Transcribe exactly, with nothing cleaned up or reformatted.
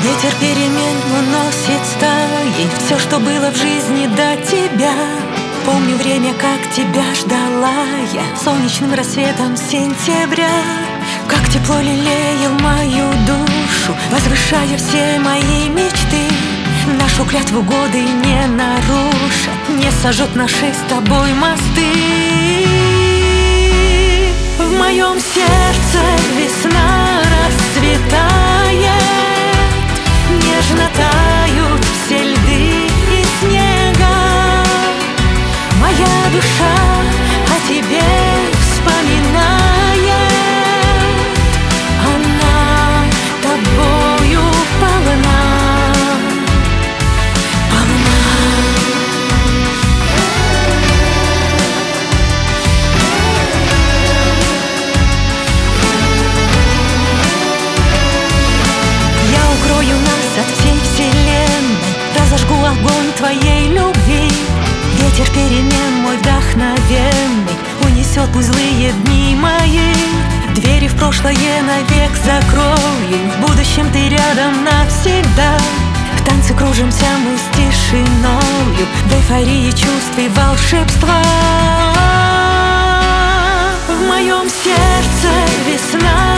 Ветер перемен уносит стаи все, что было в жизни до тебя. Помню время, как тебя ждала я солнечным рассветом сентября. Как тепло лелеял мою душу, возвышая все мои мечты. Нашу клятву годы не нарушат, не сожжут наши с тобой мосты. В моем сердце весна расцветает, нежно тают все льды и снега. Моя душа о тебе вспоминает, она тобою полна, полна. Я укрою нас от всей вселенной, разожгу огонь твоей любви. Ветер перемен мой вдохновенный унесет пусть злые дни мои. Двери в прошлое навек закрою, в будущем ты рядом навсегда. В танце кружимся мы с тишиною, в эйфории чувств и волшебства. В моем сердце весна